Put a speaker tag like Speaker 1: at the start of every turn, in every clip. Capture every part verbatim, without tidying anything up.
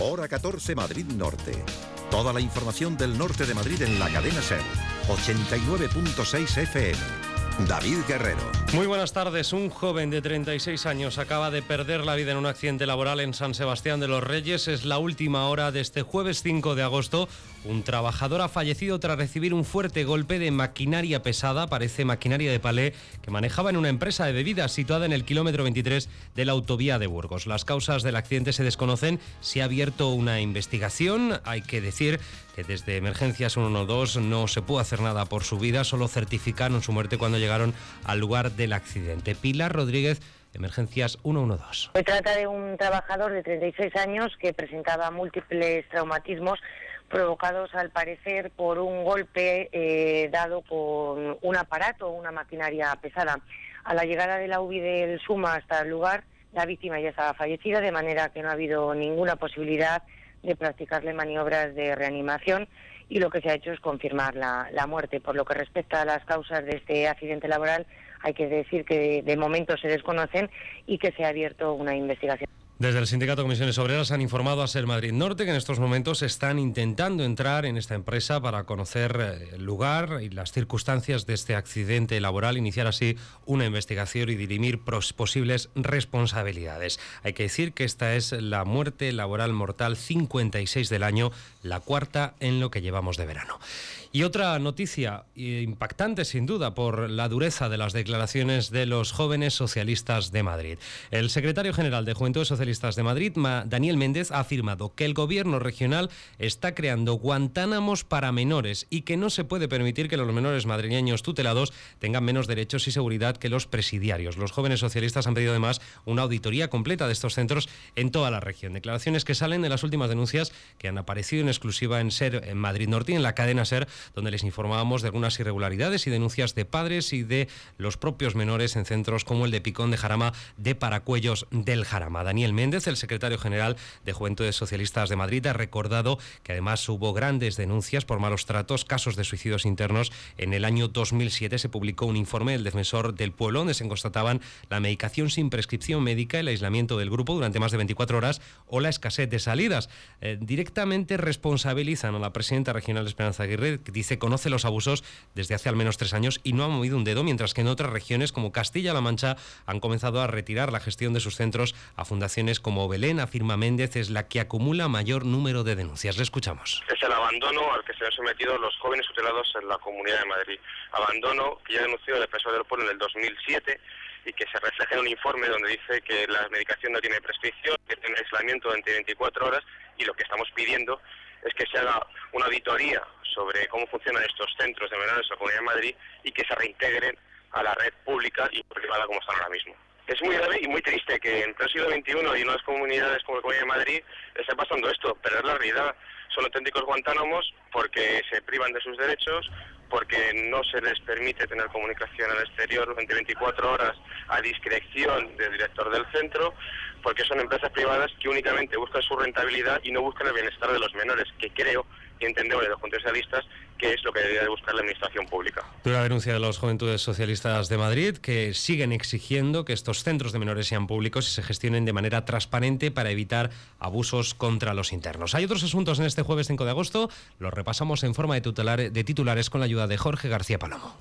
Speaker 1: Hora catorce, Madrid Norte. Toda la información del norte de Madrid en la cadena SER. ochenta y nueve punto seis F M. David Guerrero.
Speaker 2: Muy buenas tardes. Un joven de treinta y seis años acaba de perder la vida en un accidente laboral en San Sebastián de los Reyes. Es la última hora de este jueves cinco de agosto. Un trabajador ha fallecido tras recibir un fuerte golpe de maquinaria pesada, parece maquinaria de palé, que manejaba en una empresa de bebidas situada en el kilómetro veintitrés de la autovía de Burgos. Las causas del accidente se desconocen. Se ha abierto una investigación. Hay que decir que desde Emergencias ciento doce no se pudo hacer nada por su vida, solo certificaron su muerte cuando llegaron al lugar del accidente. Pilar Rodríguez, Emergencias ciento doce.
Speaker 3: Se trata de un trabajador de treinta y seis años que presentaba múltiples traumatismos provocados al parecer por un golpe eh, dado con un aparato o una maquinaria pesada. A la llegada de la U B I del SUMA hasta el lugar, la víctima ya estaba fallecida, de manera que no ha habido ninguna posibilidad de practicarle maniobras de reanimación, y lo que se ha hecho es confirmar la, la muerte. Por lo que respecta a las causas de este accidente laboral, hay que decir que de, de momento se desconocen y que se ha abierto una investigación.
Speaker 2: Desde el Sindicato Comisiones Obreras han informado a SER Madrid Norte que en estos momentos están intentando entrar en esta empresa para conocer el lugar y las circunstancias de este accidente laboral, iniciar así una investigación y dirimir posibles responsabilidades. Hay que decir que esta es la muerte laboral mortal cincuenta y seis del año, la cuarta en lo que llevamos de verano. Y otra noticia impactante sin duda por la dureza de las declaraciones de los jóvenes socialistas de Madrid. El secretario general de Juventudes Socialistas de Madrid, Daniel Méndez, ha afirmado que el gobierno regional está creando guantánamos para menores y que no se puede permitir que los menores madrileños tutelados tengan menos derechos y seguridad que los presidiarios. Los jóvenes socialistas han pedido además una auditoría completa de estos centros en toda la región. Declaraciones que salen de las últimas denuncias que han aparecido en exclusiva en SER en Madrid Norte y en la cadena SER, donde les informábamos de algunas irregularidades y denuncias de padres y de los propios menores en centros como el de Picón de Jarama, de Paracuellos del Jarama. Daniel Méndez, el secretario general de Juventudes Socialistas de Madrid, ha recordado que además hubo grandes denuncias por malos tratos, casos de suicidios internos. En el año dos mil siete se publicó un informe del Defensor del Pueblo donde se constataban la medicación sin prescripción médica, el aislamiento del grupo durante más de veinticuatro horas o la escasez de salidas. Eh, directamente responsabilizan a la presidenta regional Esperanza Aguirre, que dice conoce los abusos desde hace al menos tres años y no ha movido un dedo, mientras que en otras regiones como Castilla-La Mancha han comenzado a retirar la gestión de sus centros a fundaciones como Belén. Afirma Méndez, es la que acumula mayor número de denuncias. Le escuchamos.
Speaker 4: Es el abandono al que se han sometido los jóvenes tutelados en la Comunidad de Madrid. Abandono que ya denunció el Defensor del Pueblo en el dos mil siete y que se refleja en un informe donde dice que la medicación no tiene prescripción, que tiene aislamiento durante veinticuatro horas, y lo que estamos pidiendo es que se haga una auditoría sobre cómo funcionan estos centros de menores de la Comunidad de Madrid y que se reintegren a la red pública y privada como están ahora mismo. Es muy grave y muy triste que en el siglo veintiuno y en unas comunidades como la Comunidad de Madrid esté pasando esto, pero es la realidad. Son auténticos guantánamos porque se privan de sus derechos, porque no se les permite tener comunicación al exterior durante veinticuatro horas a discreción del director del centro, porque son empresas privadas que únicamente buscan su rentabilidad y no buscan el bienestar de los menores, que creo y entendemos de los Juventudes Socialistas que es lo que debería de buscar la administración pública.
Speaker 2: Una denuncia de los Juventudes Socialistas de Madrid, que siguen exigiendo que estos centros de menores sean públicos y se gestionen de manera transparente para evitar abusos contra los internos. Hay otros asuntos en este jueves cinco de agosto, los repasamos en forma de, tutelar, de titulares con la ayuda de Jorge García Palomo.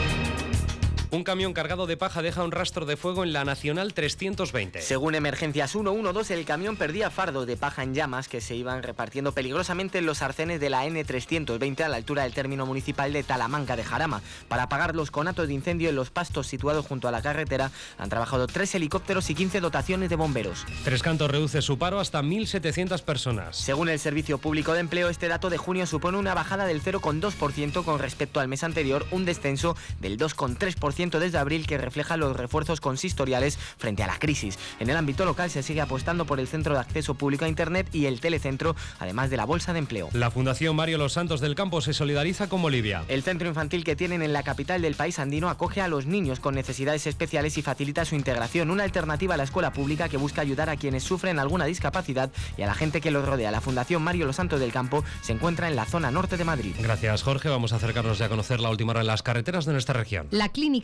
Speaker 2: Un camión cargado de paja deja un rastro de fuego en la Nacional trescientos veinte.
Speaker 5: Según Emergencias ciento doce, el camión perdía fardos de paja en llamas que se iban repartiendo peligrosamente en los arcenes de la N trescientos veinte a la altura del término municipal de Talamanca de Jarama. Para apagar los conatos de incendio en los pastos situados junto a la carretera han trabajado tres helicópteros y quince dotaciones de bomberos.
Speaker 2: Tres Cantos reduce su paro hasta mil setecientas personas.
Speaker 5: Según el Servicio Público de Empleo, este dato de junio supone una bajada del cero coma dos por ciento con respecto al mes anterior, un descenso del dos coma tres por ciento desde abril, que refleja los refuerzos consistoriales frente a la crisis. En el ámbito local se sigue apostando por el Centro de Acceso Público a Internet y el Telecentro, además de la Bolsa de Empleo.
Speaker 2: La Fundación Mario Los Santos del Campo se solidariza con Bolivia.
Speaker 5: El centro infantil que tienen en la capital del país andino acoge a los niños con necesidades especiales y facilita su integración, una alternativa a la escuela pública que busca ayudar a quienes sufren alguna discapacidad y a la gente que los rodea. La Fundación Mario Los Santos del Campo se encuentra en la zona norte de Madrid.
Speaker 2: Gracias, Jorge. Vamos a acercarnos ya a conocer la última hora en las carreteras de nuestra región.
Speaker 6: La Clínica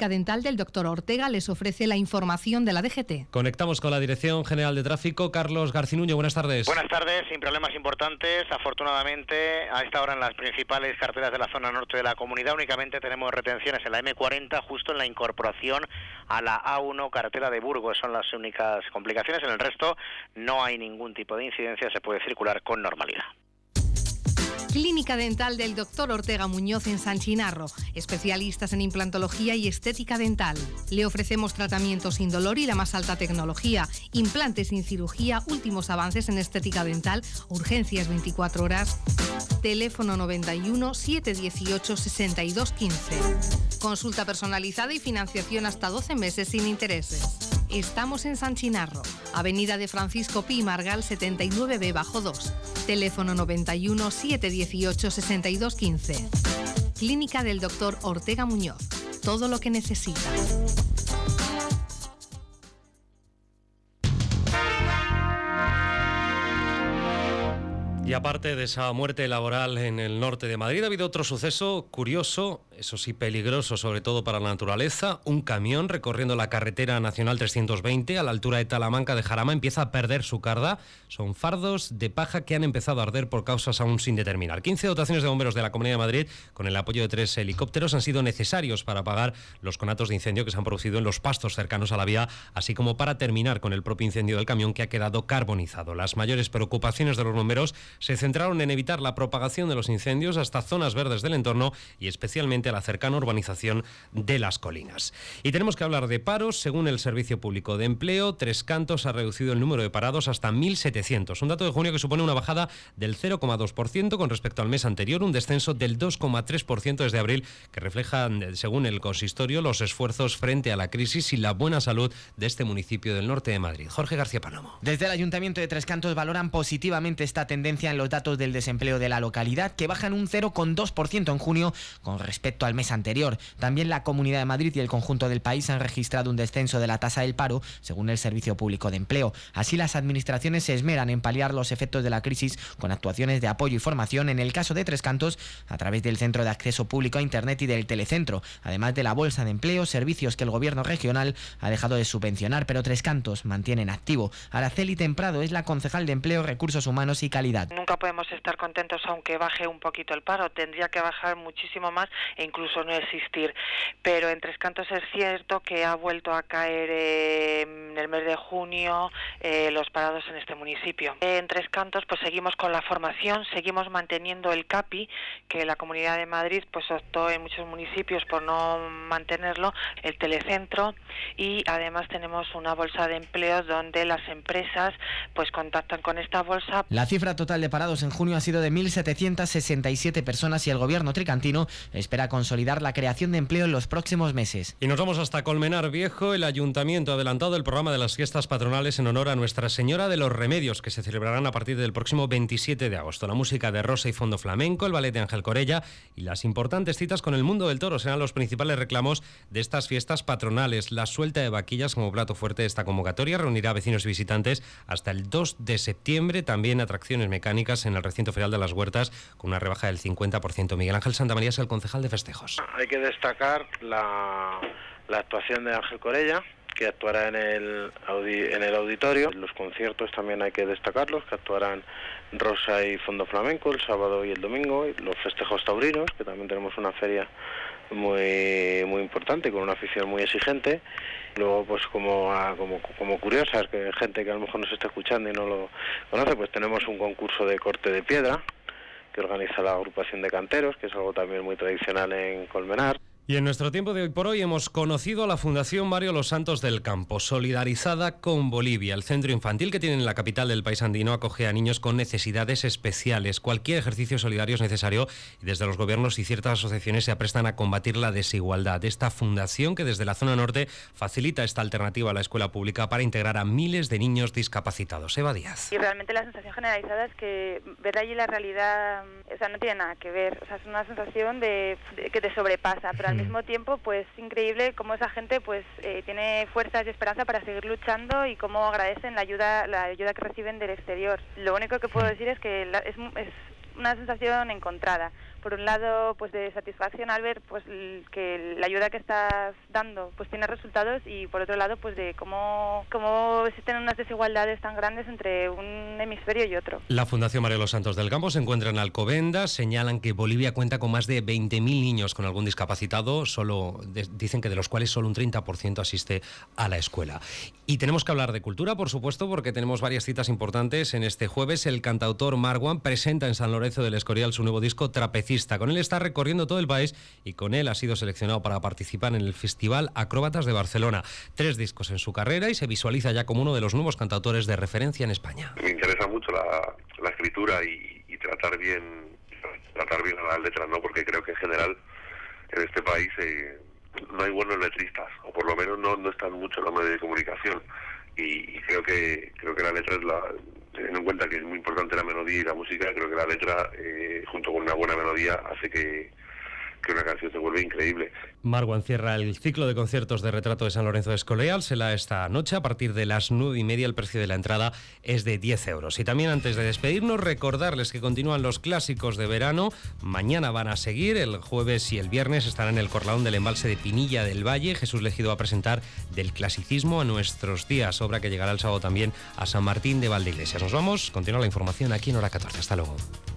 Speaker 6: Dental del doctor Ortega les ofrece la información de la D G T.
Speaker 2: Conectamos con la Dirección General de Tráfico. Carlos Garcinuño, buenas tardes.
Speaker 7: Buenas tardes, sin problemas importantes. Afortunadamente, a esta hora en las principales carreteras de la zona norte de la comunidad únicamente tenemos retenciones en la eme cuarenta, justo en la incorporación a la a uno, carretera de Burgos. Son las únicas complicaciones. En el resto no hay ningún tipo de incidencia, se puede circular con normalidad.
Speaker 6: Clínica Dental del doctor Ortega Muñoz en San Chinarro, especialistas en implantología y estética dental. Le ofrecemos tratamientos sin dolor y la más alta tecnología, implantes sin cirugía, últimos avances en estética dental, urgencias veinticuatro horas. Teléfono noventa y uno, setecientos dieciocho, sesenta y dos quince. Consulta personalizada y financiación hasta doce meses sin intereses. Estamos en San Chinarro, avenida de Francisco Pi Margal setenta y nueve B bajo dos. Teléfono noventa y uno, setecientos dieciocho, sesenta y dos quince. Clínica del doctor Ortega Muñoz. Todo lo que necesita.
Speaker 2: Y aparte de esa muerte laboral en el norte de Madrid, ha habido otro suceso curioso, eso sí peligroso, sobre todo para la naturaleza. Un camión recorriendo la carretera nacional trescientos veinte a la altura de Talamanca de Jarama empieza a perder su carga. Son fardos de paja que han empezado a arder por causas aún sin determinar. quince dotaciones de bomberos de la Comunidad de Madrid, con el apoyo de tres helicópteros, han sido necesarios para apagar los conatos de incendio que se han producido en los pastos cercanos a la vía, así como para terminar con el propio incendio del camión, que ha quedado carbonizado. Las mayores preocupaciones de los bomberos se centraron en evitar la propagación de los incendios hasta zonas verdes del entorno y especialmente a la cercana urbanización de Las Colinas. Y tenemos que hablar de paros. Según el Servicio Público de Empleo, Tres Cantos ha reducido el número de parados hasta mil setecientos. Un dato de junio que supone una bajada del cero coma dos por ciento con respecto al mes anterior, un descenso del dos coma tres por ciento desde abril, que refleja, según el consistorio, los esfuerzos frente a la crisis y la buena salud de este municipio del norte de Madrid. Jorge García Palomo.
Speaker 5: Desde el Ayuntamiento de Tres Cantos valoran positivamente esta tendencia en los datos del desempleo de la localidad, que bajan un cero coma dos por ciento en junio con respecto al mes anterior. También la Comunidad de Madrid y el conjunto del país han registrado un descenso de la tasa del paro, según el Servicio Público de Empleo. Así, las administraciones se esmeran en paliar los efectos de la crisis con actuaciones de apoyo y formación, en el caso de Tres Cantos, a través del Centro de Acceso Público a Internet y del Telecentro, además de la Bolsa de Empleo, servicios que el Gobierno regional ha dejado de subvencionar, pero Tres Cantos mantiene en activo. Araceli Temprado es la concejal de Empleo, Recursos Humanos y Calidad.
Speaker 8: Nunca podemos estar contentos aunque baje un poquito el paro, tendría que bajar muchísimo más e incluso no existir, pero en Tres Cantos es cierto que ha vuelto a caer eh, en el mes de junio eh, los parados en este municipio. En Tres Cantos pues seguimos con la formación, seguimos manteniendo el CAPI, que la Comunidad de Madrid pues optó en muchos municipios por no mantenerlo, el Telecentro, y además tenemos una bolsa de empleo donde las empresas pues contactan con esta bolsa.
Speaker 5: La cifra total de parados en junio ha sido de mil setecientas sesenta y siete personas y el Gobierno tricantino espera consolidar la creación de empleo en los próximos meses.
Speaker 2: Y nos vamos hasta Colmenar Viejo. El Ayuntamiento ha adelantado el programa de las fiestas patronales en honor a Nuestra Señora de los Remedios, que se celebrarán a partir del próximo veintisiete de agosto. La música de Rosa y Fondo Flamenco, el ballet de Ángel Corella y las importantes citas con el mundo del toro serán los principales reclamos de estas fiestas patronales. La suelta de vaquillas como plato fuerte de esta convocatoria reunirá a vecinos y visitantes hasta el dos de septiembre. También atracciones mecánicas en el recinto ferial de las Huertas con una rebaja del cincuenta por ciento. Miguel Ángel Santamaría es el concejal de festejos.
Speaker 9: Hay que destacar la, la actuación de Ángel Corella, que actuará en el, audi, en el auditorio. Los conciertos también hay que destacarlos, que actuarán Rosa y Fondo Flamenco el sábado y el domingo. Y los festejos taurinos, que también tenemos una feria muy muy importante, con una afición muy exigente. Luego, pues como, como, como curiosas, que gente que a lo mejor nos está escuchando y no lo conoce, pues tenemos un concurso de corte de piedra que organiza la agrupación de canteros, que es algo también muy tradicional en Colmenar.
Speaker 2: Y en nuestro tiempo de hoy por hoy hemos conocido a la Fundación Mario Los Santos del Campo, solidarizada con Bolivia. El centro infantil que tiene en la capital del país andino acoge a niños con necesidades especiales. Cualquier ejercicio solidario es necesario y desde los gobiernos y ciertas asociaciones se aprestan a combatir la desigualdad. Esta fundación, que desde la zona norte facilita esta alternativa a la escuela pública para integrar a miles de niños discapacitados. Eva Díaz.
Speaker 10: Y realmente la sensación generalizada es que ver allí la realidad, o sea, no tiene nada que ver. O sea, es una sensación de, de que te sobrepasa, pero al al mismo tiempo, pues increíble cómo esa gente pues eh, tiene fuerzas y esperanza para seguir luchando y cómo agradecen la ayuda la ayuda que reciben del exterior. Lo único que puedo decir es que la, es, es una sensación encontrada. Por un lado, pues de satisfacción al ver pues que la ayuda que estás dando pues tiene resultados, y por otro lado pues de cómo, cómo existen unas desigualdades tan grandes entre un hemisferio y otro.
Speaker 2: La Fundación María de los Santos del Campo se encuentra en Alcobendas. Señalan que Bolivia cuenta con más de veinte mil niños con algún discapacitado, solo de, dicen que de los cuales solo un treinta por ciento asiste a la escuela. Y tenemos que hablar de cultura, por supuesto, porque tenemos varias citas importantes. En este jueves el cantautor Marwan presenta en San Lorenzo del Escorial su nuevo disco Trapecista. Con él está recorriendo todo el país y con él ha sido seleccionado para participar en el Festival Acróbatas de Barcelona. Tres discos en su carrera y se visualiza ya como uno de los nuevos cantautores de referencia en España.
Speaker 11: Me interesa mucho la, la escritura y, y tratar bien tratar bien a las letras, ¿no? Porque creo que en general en este país eh, no hay buenos letristas, o por lo menos no, no están mucho en los medios de comunicación, y, y creo que creo que la letra es la... Teniendo en cuenta que es muy importante la melodía y la música, creo que la letra, eh, junto con una buena melodía, hace que, que una canción se vuelva increíble.
Speaker 2: Marwan cierra el ciclo de conciertos de Retrato de San Lorenzo de Escorial. Será esta noche a partir de las nueve y media. El precio de la entrada es de diez euros. Y también, antes de despedirnos, recordarles que continúan los clásicos de verano. Mañana van a seguir, el jueves y el viernes estarán en el Corralón del Embalse de Pinilla del Valle. Jesús Legido va a presentar Del clasicismo a nuestros días, obra que llegará el sábado también a San Martín de Valdeiglesias. Nos vamos, continúa la información aquí en Hora catorce. Hasta luego.